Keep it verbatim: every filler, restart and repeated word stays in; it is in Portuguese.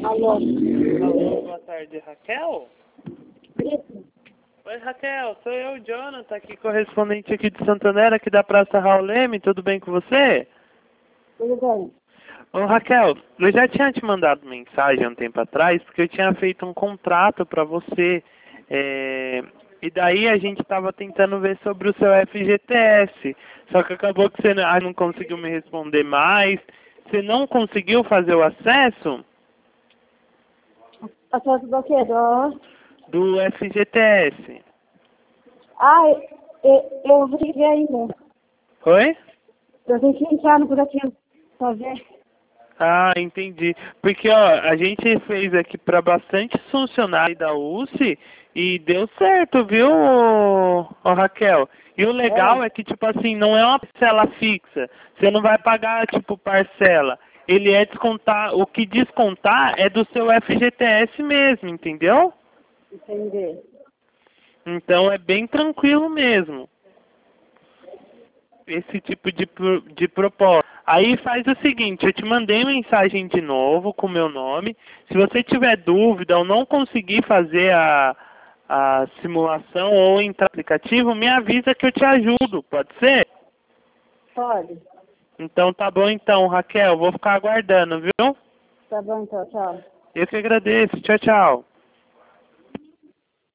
Alô? Alô, boa tarde, Raquel? Isso. Oi, Raquel, sou eu, Jonathan, aqui, correspondente aqui de Santander, aqui da Praça Raul Leme, tudo bem com você? Tudo bem. Ô, Raquel, eu já tinha te mandado mensagem há um tempo atrás, porque eu tinha feito um contrato para você, é... e daí a gente estava tentando ver sobre o seu F G T S, só que acabou que você não ah, não conseguiu me responder mais. Você não conseguiu fazer o acesso Acesso do quê? Do... do F G T S? Ah, eu, eu vou ter que ver ainda. Oi? Eu tenho que entrar no aplicativo pra ver. Ah, entendi. Porque, ó, a gente fez aqui para bastante funcionário da U C e deu certo, viu, ô, ô, Raquel? E o legal É. é que, tipo assim, não é uma parcela fixa. Você não vai pagar, tipo, parcela. Ele é descontar, o que descontar é do seu F G T S mesmo, entendeu? Entendi. Então é bem tranquilo mesmo. Esse tipo de, pro- de proposta. Aí faz o seguinte, eu te mandei mensagem de novo com o meu nome. Se você tiver dúvida ou não conseguir fazer a, a simulação ou entrar no aplicativo, me avisa que eu te ajudo, pode ser? Pode. Então tá bom então, Raquel, vou ficar aguardando, viu? Tá bom então, tchau. Eu que agradeço, tchau, tchau.